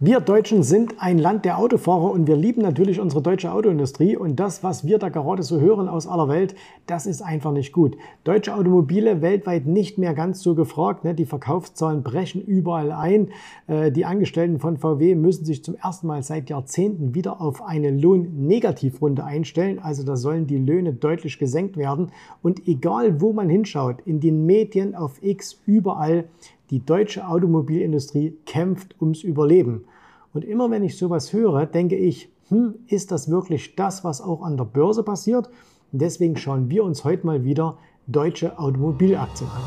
Wir Deutschen sind ein Land der Autofahrer und wir lieben natürlich unsere deutsche Autoindustrie und das, was wir da gerade so hören aus aller Welt, das ist einfach nicht gut. Deutsche Automobile weltweit nicht mehr ganz so gefragt, ne? Die Verkaufszahlen brechen überall ein. Die Angestellten von VW müssen sich zum ersten Mal seit Jahrzehnten wieder auf eine Lohnnegativrunde einstellen. Also da sollen die Löhne deutlich gesenkt werden und egal wo man hinschaut, in den Medien, auf X, überall, die deutsche Automobilindustrie kämpft ums Überleben. Und immer wenn ich sowas höre, denke ich, ist das wirklich das, was auch an der Börse passiert? Und deswegen schauen wir uns heute mal wieder deutsche Automobilaktien an.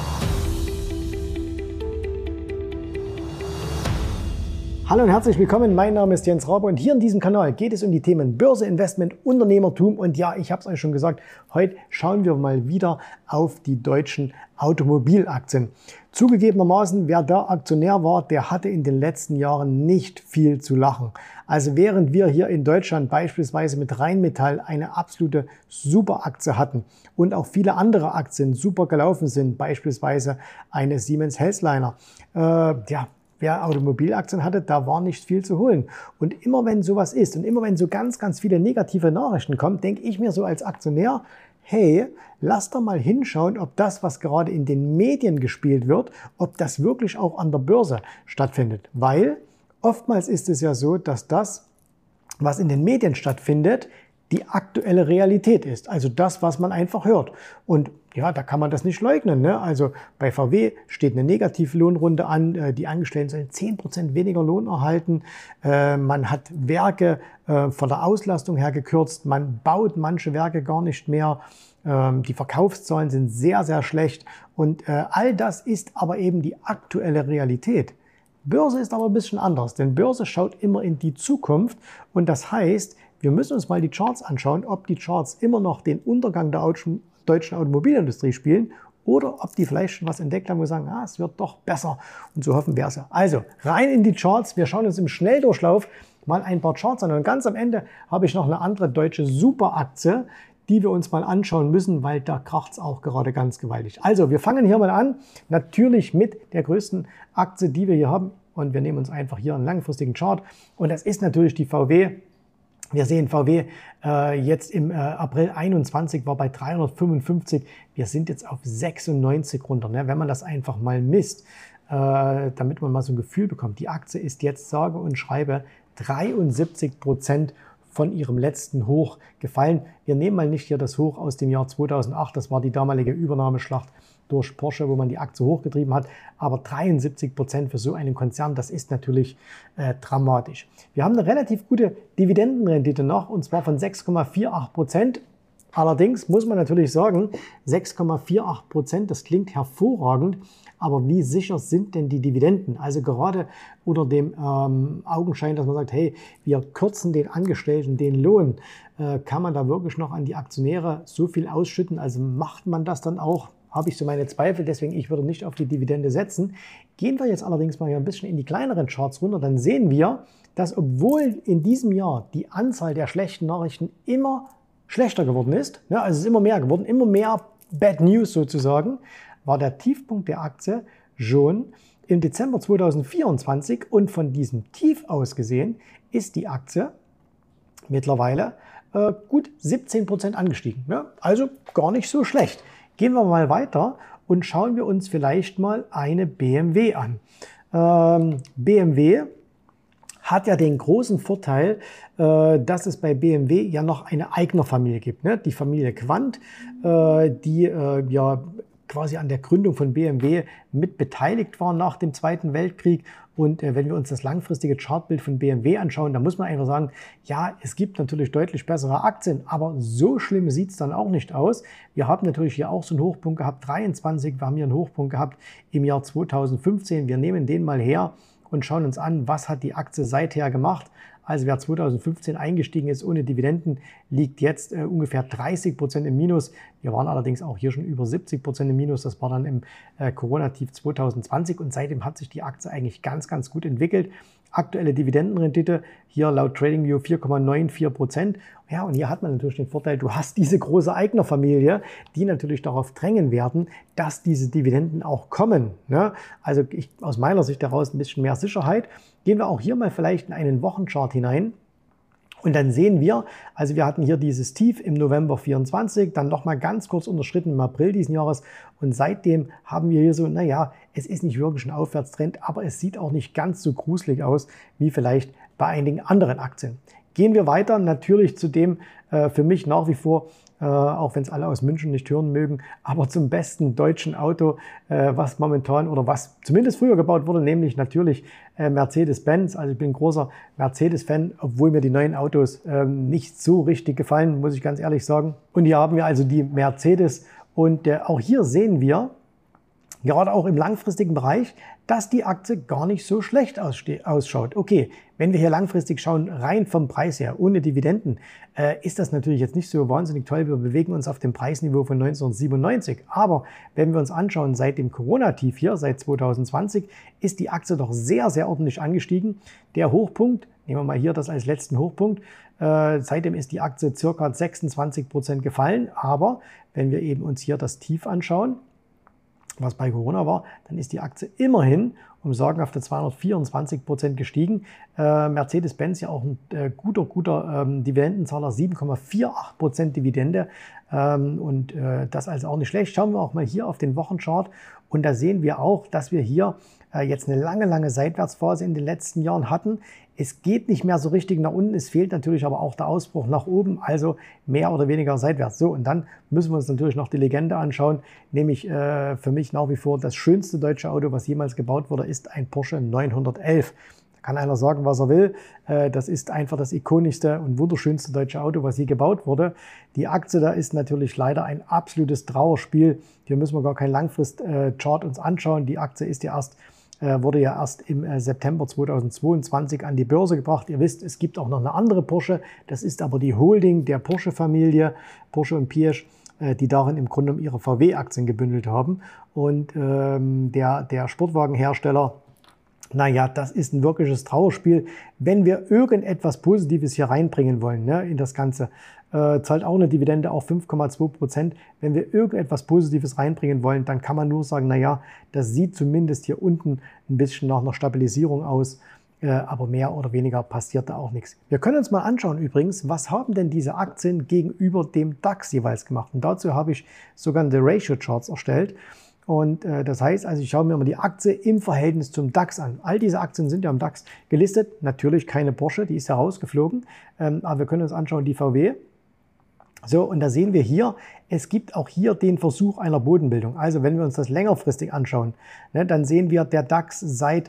Hallo und herzlich willkommen, mein Name ist Jens Rabe und hier in diesem Kanal geht es um die Themen Börse, Investment, Unternehmertum und ja, ich habe es euch schon gesagt, heute schauen wir mal wieder auf die deutschen Automobilaktien. Zugegebenermaßen, wer da Aktionär war, der hatte in den letzten Jahren nicht viel zu lachen. Also während wir hier in Deutschland beispielsweise mit Rheinmetall eine absolute Superaktie hatten und auch viele andere Aktien super gelaufen sind, beispielsweise eine Siemens Healthliner, wer Automobilaktien hatte, da war nicht viel zu holen. Und immer wenn sowas ist und immer wenn so ganz viele negative Nachrichten kommen, denke ich mir so als Aktionär, hey, lass doch mal hinschauen, ob das, was gerade in den Medien gespielt wird, ob das wirklich auch an der Börse stattfindet. Weil oftmals ist es ja so, dass das, was in den Medien stattfindet, die aktuelle Realität ist. Also das, was man einfach hört. Und ja, da kann man das nicht leugnen, ne? Also bei VW steht eine Negativlohnrunde an. Die Angestellten sollen 10% weniger Lohn erhalten. Man hat Werke von der Auslastung her gekürzt. Man baut manche Werke gar nicht mehr. Die Verkaufszahlen sind sehr schlecht. Und all das ist aber eben die aktuelle Realität. Börse ist aber ein bisschen anders, denn Börse schaut immer in die Zukunft. Und das heißt, wir müssen uns mal die Charts anschauen, ob die Charts immer noch den Untergang der deutschen Automobilindustrie spielen oder ob die vielleicht schon was entdeckt haben und sagen, es wird doch besser. Und so hoffen wir es ja. Also rein in die Charts. Wir schauen uns im Schnelldurchlauf mal ein paar Charts an. Und ganz am Ende habe ich noch eine andere deutsche Superaktie, die wir uns mal anschauen müssen, weil da kracht es auch gerade ganz gewaltig. Also wir fangen hier mal an, natürlich mit der größten Aktie, die wir hier haben. Und wir nehmen uns einfach hier einen langfristigen Chart. Und das ist natürlich die VW. Wir sehen VW jetzt im April 21 war bei 355. Wir sind jetzt auf 96 runter. Ne? Wenn man das einfach mal misst, damit man mal so ein Gefühl bekommt. Die Aktie ist jetzt sage und schreibe 73% von ihrem letzten Hoch gefallen. Wir nehmen mal nicht hier das Hoch aus dem Jahr 2008. Das war die damalige Übernahmeschlacht durch Porsche, wo man die Aktie hochgetrieben hat. Aber 73% für so einen Konzern, das ist natürlich dramatisch. Wir haben eine relativ gute Dividendenrendite noch, und zwar von 6,48%. Allerdings muss man natürlich sagen, 6,48%, das klingt hervorragend, aber wie sicher sind denn die Dividenden? Also gerade unter dem Augenschein, dass man sagt, hey, wir kürzen den Angestellten den Lohn, kann man da wirklich noch an die Aktionäre so viel ausschütten? Also macht man das dann auch? Habe ich so meine Zweifel, deswegen ich würde nicht auf die Dividende setzen. Gehen wir jetzt allerdings mal hier ein bisschen in die kleineren Charts runter, dann sehen wir, dass obwohl in diesem Jahr die Anzahl der schlechten Nachrichten immer schlechter geworden ist, ja, also es ist immer mehr geworden, immer mehr Bad News sozusagen, war der Tiefpunkt der Aktie schon im Dezember 2024 und von diesem Tief aus gesehen ist die Aktie mittlerweile gut 17% angestiegen. Ja, also gar nicht so schlecht. Gehen wir mal weiter und schauen wir uns vielleicht mal eine BMW an. BMW hat ja den großen Vorteil, dass es bei BMW ja noch eine Eignerfamilie gibt. Ne? Die Familie Quandt, die quasi an der Gründung von BMW mit beteiligt war nach dem Zweiten Weltkrieg. Und wenn wir uns das langfristige Chartbild von BMW anschauen, dann muss man einfach sagen, ja, es gibt natürlich deutlich bessere Aktien, aber so schlimm sieht es dann auch nicht aus. Wir haben natürlich hier auch so einen Hochpunkt gehabt, 23, wir haben hier einen Hochpunkt gehabt im Jahr 2015. Wir nehmen den mal her und schauen uns an, was hat die Aktie seither gemacht. Also wer 2015 eingestiegen ist ohne Dividenden, liegt jetzt ungefähr 30% im Minus. Wir waren allerdings auch hier schon über 70% im Minus. Das war dann im Corona-Tief 2020 und seitdem hat sich die Aktie eigentlich ganz gut entwickelt. Aktuelle Dividendenrendite, hier laut TradingView 4,94%. Ja, und hier hat man natürlich den Vorteil, du hast diese große Eignerfamilie, die natürlich darauf drängen werden, dass diese Dividenden auch kommen. Ne? Also aus meiner Sicht heraus ein bisschen mehr Sicherheit. Gehen wir auch hier mal vielleicht in einen Wochenchart hinein. Und dann sehen wir, also wir hatten hier dieses Tief im November 24, dann nochmal ganz kurz unterschritten im April diesen Jahres. Und seitdem haben wir hier so, naja, es ist nicht wirklich ein Aufwärtstrend, aber es sieht auch nicht ganz so gruselig aus wie vielleicht bei einigen anderen Aktien. Gehen wir weiter, natürlich zu dem für mich nach wie vor, auch wenn es alle aus München nicht hören mögen, aber zum besten deutschen Auto, was momentan oder was zumindest früher gebaut wurde, nämlich natürlich Mercedes-Benz. Also ich bin ein großer Mercedes-Fan, obwohl mir die neuen Autos nicht so richtig gefallen, muss ich ganz ehrlich sagen. Und hier haben wir also die Mercedes und auch hier sehen wir, gerade auch im langfristigen Bereich, dass die Aktie gar nicht so schlecht ausschaut. Okay, wenn wir hier langfristig schauen, rein vom Preis her, ohne Dividenden, ist das natürlich jetzt nicht so wahnsinnig toll. Wir bewegen uns auf dem Preisniveau von 1997. Aber wenn wir uns anschauen, seit dem Corona-Tief hier, seit 2020, ist die Aktie doch sehr, sehr ordentlich angestiegen. Der Hochpunkt, nehmen wir mal hier das als letzten Hochpunkt, seitdem ist die Aktie ca. 26% gefallen. Aber wenn wir eben uns hier das Tief anschauen, was bei Corona war, dann ist die Aktie immerhin um sagenhafte 224% gestiegen. Mercedes-Benz ja auch ein guter Dividendenzahler, 7,48% Dividende. Und das also auch nicht schlecht. Schauen wir auch mal hier auf den Wochenchart. Und da sehen wir auch, dass wir hier jetzt eine lange Seitwärtsphase in den letzten Jahren hatten. Es geht nicht mehr so richtig nach unten, es fehlt natürlich aber auch der Ausbruch nach oben, also mehr oder weniger seitwärts. So, und dann müssen wir uns natürlich noch die Legende anschauen, nämlich für mich nach wie vor das schönste deutsche Auto, was jemals gebaut wurde, ist ein Porsche 911. Da kann einer sagen, was er will, das ist einfach das ikonischste und wunderschönste deutsche Auto, was je gebaut wurde. Die Aktie da ist natürlich leider ein absolutes Trauerspiel. Hier müssen wir gar keinen Langfrist-Chart uns anschauen. Die Aktie ist ja wurde ja erst im September 2022 an die Börse gebracht. Ihr wisst, es gibt auch noch eine andere Porsche. Das ist aber die Holding der Porsche-Familie, Porsche und Piëch, die darin im Grunde ihre VW-Aktien gebündelt haben. Und der Sportwagenhersteller, naja, das ist ein wirkliches Trauerspiel. Wenn wir irgendetwas Positives hier reinbringen wollen, ne, in das Ganze, zahlt auch eine Dividende auf 5,2%. Wenn wir irgendetwas Positives reinbringen wollen, dann kann man nur sagen, naja, das sieht zumindest hier unten ein bisschen nach einer Stabilisierung aus, aber mehr oder weniger passiert da auch nichts. Wir können uns mal anschauen übrigens, was haben denn diese Aktien gegenüber dem DAX jeweils gemacht? Und dazu habe ich sogenannte Ratio-Charts erstellt. Und das heißt, also ich schaue mir mal die Aktie im Verhältnis zum DAX an. All diese Aktien sind ja im DAX gelistet. Natürlich keine Porsche, die ist ja rausgeflogen. Aber wir können uns anschauen, die VW. So, und da sehen wir hier, es gibt auch hier den Versuch einer Bodenbildung. Also wenn wir uns das längerfristig anschauen, ne, dann sehen wir, der DAX seit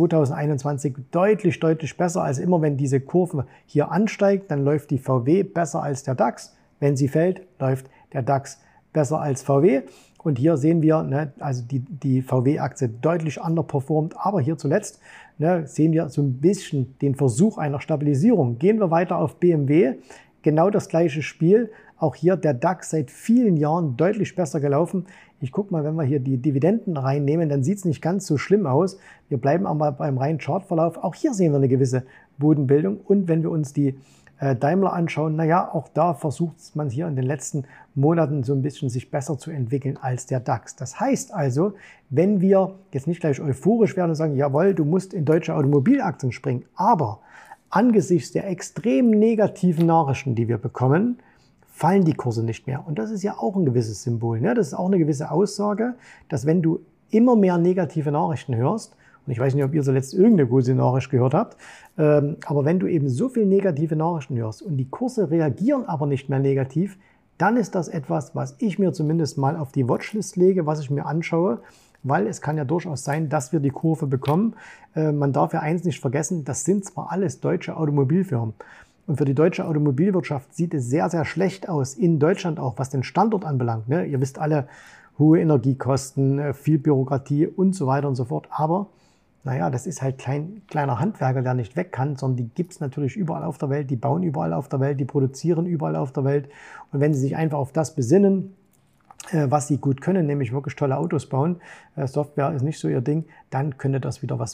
2021 deutlich besser. Also immer wenn diese Kurve hier ansteigt, dann läuft die VW besser als der DAX. Wenn sie fällt, läuft der DAX besser als VW. Und hier sehen wir, ne, also die VW-Aktie deutlich underperformt. Aber hier zuletzt sehen wir so ein bisschen den Versuch einer Stabilisierung. Gehen wir weiter auf BMW. Genau das gleiche Spiel. Auch hier der DAX seit vielen Jahren deutlich besser gelaufen. Ich gucke mal, wenn wir hier die Dividenden reinnehmen, dann sieht es nicht ganz so schlimm aus. Wir bleiben aber beim reinen Chartverlauf. Auch hier sehen wir eine gewisse Bodenbildung. Und wenn wir uns die Daimler anschauen, naja, auch da versucht man hier in den letzten Monaten so ein bisschen sich besser zu entwickeln als der DAX. Das heißt also, wenn wir jetzt nicht gleich euphorisch werden und sagen, jawohl, du musst in deutsche Automobilaktien springen, aber angesichts der extrem negativen Nachrichten, die wir bekommen, fallen die Kurse nicht mehr. Und das ist ja auch ein gewisses Symbol. Ne? Das ist auch eine gewisse Aussage, dass wenn du immer mehr negative Nachrichten hörst, und ich weiß nicht, ob ihr zuletzt irgendeine gute Nachricht gehört habt, aber wenn du eben so viel negative Nachrichten hörst und die Kurse reagieren aber nicht mehr negativ, dann ist das etwas, was ich mir zumindest mal auf die Watchlist lege, was ich mir anschaue, weil es kann ja durchaus sein, dass wir die Kurve bekommen. Man darf ja eins nicht vergessen, das sind zwar alles deutsche Automobilfirmen. Und für die deutsche Automobilwirtschaft sieht es sehr, sehr schlecht aus, in Deutschland auch, was den Standort anbelangt. Ne? Ihr wisst alle, hohe Energiekosten, viel Bürokratie und so weiter und so fort. Aber naja, das ist halt kleiner Handwerker, der nicht weg kann, sondern die gibt es natürlich überall auf der Welt, die bauen überall auf der Welt, die produzieren überall auf der Welt. Und wenn sie sich einfach auf das besinnen, was sie gut können, nämlich wirklich tolle Autos bauen, Software ist nicht so ihr Ding, dann könnte das wieder was werden.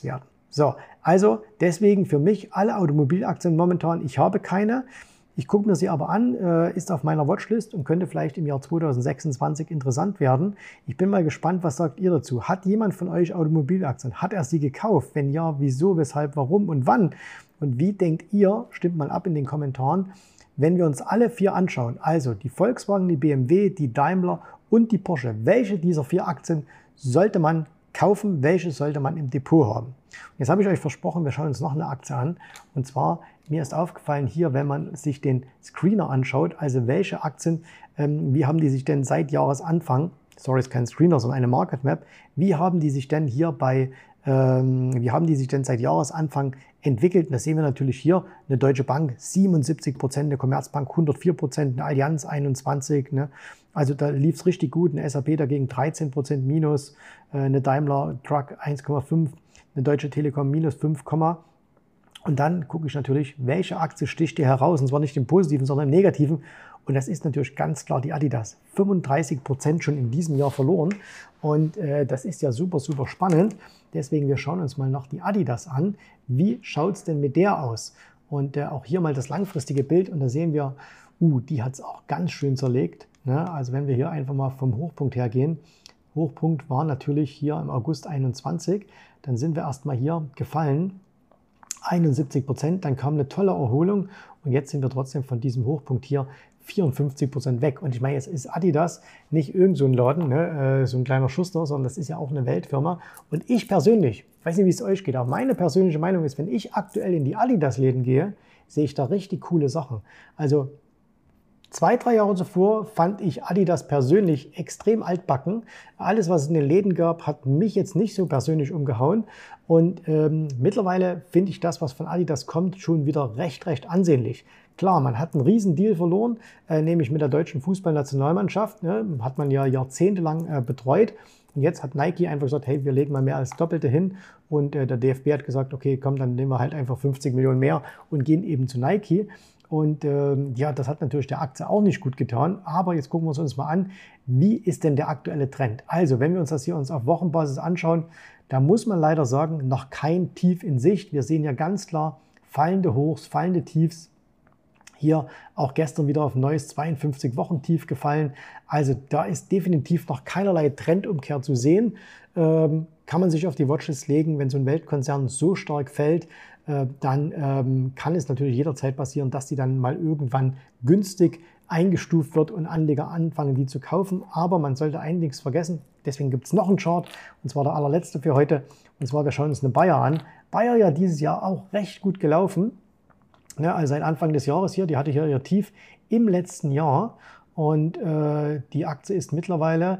So, also deswegen für mich alle Automobilaktien momentan, ich habe keine. Ich gucke mir sie aber an, ist auf meiner Watchlist und könnte vielleicht im Jahr 2026 interessant werden. Ich bin mal gespannt, was sagt ihr dazu? Hat jemand von euch Automobilaktien? Hat er sie gekauft? Wenn ja, wieso, weshalb, warum und wann? Und wie denkt ihr? Stimmt mal ab in den Kommentaren. Wenn wir uns alle 4 anschauen, also die Volkswagen, die BMW, die Daimler und die Porsche, welche dieser 4 Aktien sollte man kaufen, welche sollte man im Depot haben? Und jetzt habe ich euch versprochen, wir schauen uns noch eine Aktie an. Und zwar, mir ist aufgefallen hier, wenn man sich den Screener anschaut, also welche Aktien, wie haben die sich denn seit Jahresanfang, sorry, ist kein Screener, sondern eine Market Map, wie haben die sich denn hier seit Jahresanfang entwickelt? Und das sehen wir natürlich hier, eine Deutsche Bank 77%, eine Commerzbank 104%, eine Allianz 21%. Ne? Also da lief es richtig gut, eine SAP dagegen 13% minus, eine Daimler Truck 1,5%, eine Deutsche Telekom minus 5, und dann gucke ich natürlich, welche Aktie sticht hier heraus, und zwar nicht im Positiven, sondern im Negativen. Und das ist natürlich ganz klar die Adidas. 35% schon in diesem Jahr verloren. Und das ist ja super, super spannend. Deswegen, wir schauen uns mal noch die Adidas an. Wie schaut es denn mit der aus? Und auch hier mal das langfristige Bild. Und da sehen wir, die hat es auch ganz schön zerlegt. Ne? Also wenn wir hier einfach mal vom Hochpunkt hergehen. Hochpunkt war natürlich hier im August 21. Dann sind wir erstmal hier gefallen. 71%, dann kam eine tolle Erholung und jetzt sind wir trotzdem von diesem Hochpunkt hier 54% weg. Und ich meine, jetzt ist Adidas nicht irgend so ein Laden, ne, so ein kleiner Schuster, sondern das ist ja auch eine Weltfirma. Und ich persönlich, ich weiß nicht, wie es euch geht, aber meine persönliche Meinung ist, wenn ich aktuell in die Adidas-Läden gehe, sehe ich da richtig coole Sachen. Also 2-3 Jahre zuvor fand ich Adidas persönlich extrem altbacken. Alles, was es in den Läden gab, hat mich jetzt nicht so persönlich umgehauen. Und mittlerweile finde ich das, was von Adidas kommt, schon wieder recht ansehnlich. Klar, man hat einen riesen Deal verloren, nämlich mit der deutschen Fußballnationalmannschaft. Ne, hat man ja jahrzehntelang betreut. Und jetzt hat Nike einfach gesagt, hey, wir legen mal mehr als Doppelte hin. Und der DFB hat gesagt, okay, komm, dann nehmen wir halt einfach 50 Millionen mehr und gehen eben zu Nike. Und ja, das hat natürlich der Aktie auch nicht gut getan. Aber jetzt gucken wir uns mal an, wie ist denn der aktuelle Trend? Also, wenn wir uns das hier auf Wochenbasis anschauen, da muss man leider sagen, noch kein Tief in Sicht. Wir sehen ja ganz klar fallende Hochs, fallende Tiefs. Hier auch gestern wieder auf ein neues 52-Wochen-Tief gefallen. Also da ist definitiv noch keinerlei Trendumkehr zu sehen. Kann man sich auf die Watchlist legen, wenn so ein Weltkonzern so stark fällt, dann kann es natürlich jederzeit passieren, dass die dann mal irgendwann günstig eingestuft wird und Anleger anfangen, die zu kaufen. Aber man sollte einiges vergessen. Deswegen gibt es noch einen Chart, und zwar der allerletzte für heute. Und zwar, wir schauen uns eine Bayer an. Bayer ja dieses Jahr auch recht gut gelaufen. Ja, also seit Anfang des Jahres hier, die hatte hier ihr Tief im letzten Jahr. Und die Aktie ist mittlerweile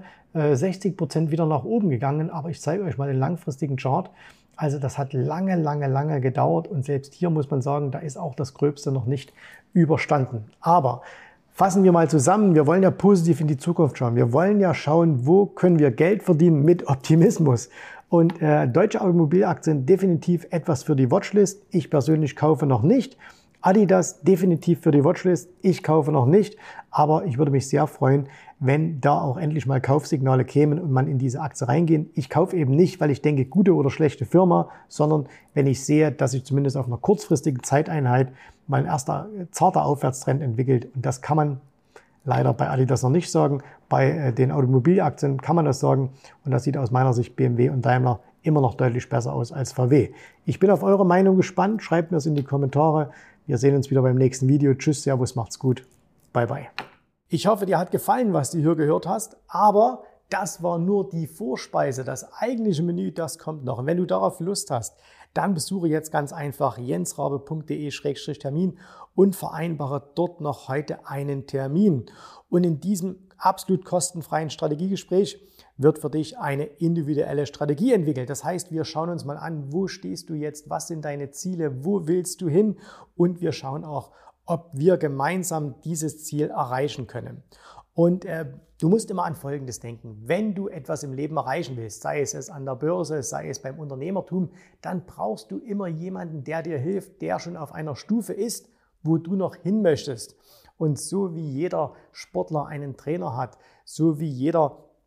60% wieder nach oben gegangen. Aber ich zeige euch mal den langfristigen Chart. Also das hat lange gedauert. Und selbst hier muss man sagen, da ist auch das Gröbste noch nicht überstanden. Aber fassen wir mal zusammen, wir wollen ja positiv in die Zukunft schauen. Wir wollen ja schauen, wo können wir Geld verdienen mit Optimismus. Und deutsche Automobilaktien definitiv etwas für die Watchlist. Ich persönlich kaufe noch nicht. Adidas definitiv für die Watchlist. Ich kaufe noch nicht, aber ich würde mich sehr freuen, wenn da auch endlich mal Kaufsignale kämen und man in diese Aktie reingehen. Ich kaufe eben nicht, weil ich denke, gute oder schlechte Firma, sondern wenn ich sehe, dass sich zumindest auf einer kurzfristigen Zeiteinheit mal ein erster zarter Aufwärtstrend entwickelt. Und das kann man leider bei Adidas noch nicht sagen. Bei den Automobilaktien kann man das sagen. Und das sieht aus meiner Sicht BMW und Daimler immer noch deutlich besser aus als VW. Ich bin auf eure Meinung gespannt. Schreibt mir das in die Kommentare. Wir sehen uns wieder beim nächsten Video. Tschüss, Servus, macht's gut. Bye, bye. Ich hoffe, dir hat gefallen, was du hier gehört hast. Aber das war nur die Vorspeise. Das eigentliche Menü, das kommt noch. Und wenn du darauf Lust hast, dann besuche jetzt ganz einfach jensrabe.de/termin und vereinbare dort noch heute einen Termin. Und in diesem absolut kostenfreien Strategiegespräch wird für dich eine individuelle Strategie entwickelt. Das heißt, wir schauen uns mal an, wo stehst du jetzt, was sind deine Ziele, wo willst du hin, und wir schauen auch, ob wir gemeinsam dieses Ziel erreichen können. Und du musst immer an Folgendes denken: Wenn du etwas im Leben erreichen willst, sei es an der Börse, sei es beim Unternehmertum, dann brauchst du immer jemanden, der dir hilft, der schon auf einer Stufe ist, wo du noch hin möchtest. Und so wie jeder Sportler einen Trainer hat, so wie jeder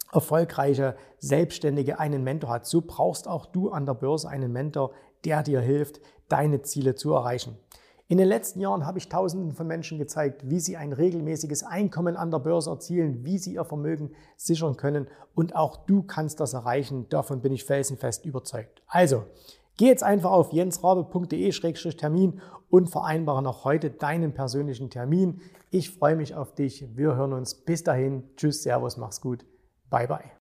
erfolgreiche Selbstständige einen Mentor hat, so brauchst auch du an der Börse einen Mentor, der dir hilft, deine Ziele zu erreichen. In den letzten Jahren habe ich Tausenden von Menschen gezeigt, wie sie ein regelmäßiges Einkommen an der Börse erzielen, wie sie ihr Vermögen sichern können, und auch du kannst das erreichen. Davon bin ich felsenfest überzeugt. Also, geh jetzt einfach auf jensrabe.de/Termin und vereinbare noch heute deinen persönlichen Termin. Ich freue mich auf dich. Wir hören uns. Bis dahin. Tschüss, Servus, mach's gut. Bye, bye.